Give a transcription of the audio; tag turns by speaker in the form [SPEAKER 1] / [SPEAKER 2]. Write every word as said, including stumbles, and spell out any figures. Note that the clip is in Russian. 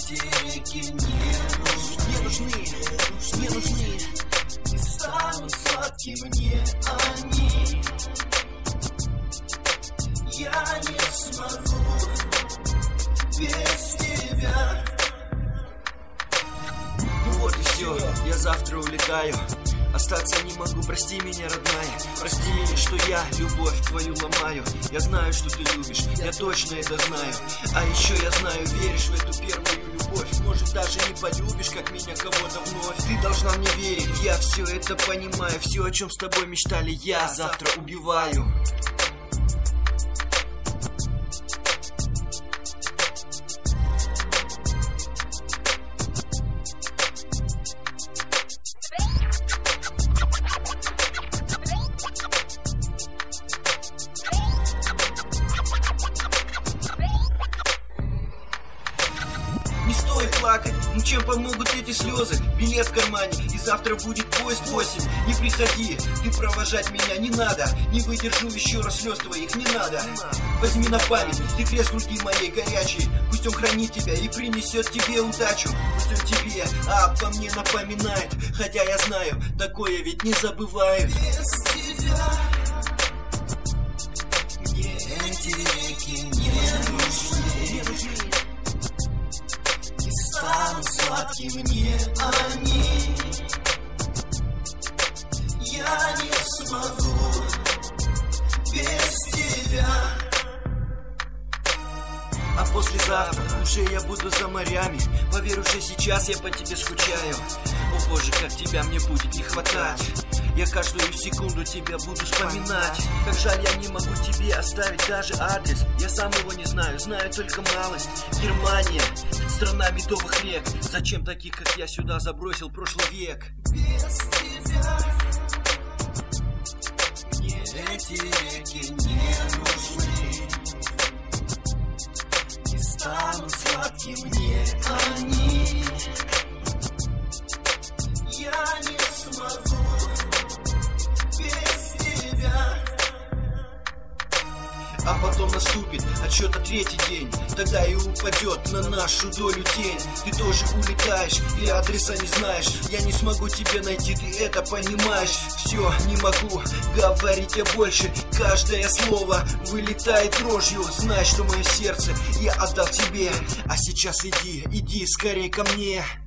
[SPEAKER 1] истерики не нужны,
[SPEAKER 2] не нужны, не нужны.
[SPEAKER 1] Не станут сладкими мне они. Я не смогу без тебя.
[SPEAKER 2] Ну вот и все, я завтра улетаю. Остаться не могу, прости меня, родная. Прости меня, что я любовь твою ломаю. Я знаю, что ты любишь, я точно это знаю. А еще я знаю, веришь в эту первую любовь. Может, даже не полюбишь, как меня кого-то вновь. Ты должна мне верить, я все это понимаю. Все, о чем с тобой мечтали, я завтра убиваю. Не стоит плакать, ну чем помогут эти слезы? Билет в кармане, и завтра будет поезд восемь. Не приходи, ты провожать меня не надо. Не выдержу еще раз слез твоих, не надо. Возьми на память, ты крест груди моей горячий. Пусть он хранит тебя и принесет тебе удачу. Пусть он тебе, а обо мне напоминает. Хотя я знаю, такое ведь не забывает.
[SPEAKER 1] Без тебя мне эти реки не нужны,
[SPEAKER 2] Не нужны.
[SPEAKER 1] не станут сладкими мне они. Я не смогу без тебя.
[SPEAKER 2] А послезавтра уже я буду за морями. Поверь, уже сейчас я по тебе скучаю. О боже, как тебя мне будет не хватать. Я каждую секунду тебя буду вспоминать. Как жаль, я не могу тебе оставить даже адрес. Я сам его не знаю, знаю только малость. Германия, страна медовых рек. Зачем таких, как я, сюда забросил прошлый век?
[SPEAKER 1] Без тебя мне эти реки не нужны. Не станут сладкими мне они. Я не смогу без тебя.
[SPEAKER 2] А потом наступит отсчета третий день. Тогда и упадет на нашу долю тень. Ты тоже улетаешь и адреса не знаешь. Я не смогу тебя найти, ты это понимаешь. Все, не могу говорить я больше. Каждое слово вылетает дрожью. Знай, что мое сердце я отдал тебе. А сейчас иди, иди скорее ко мне.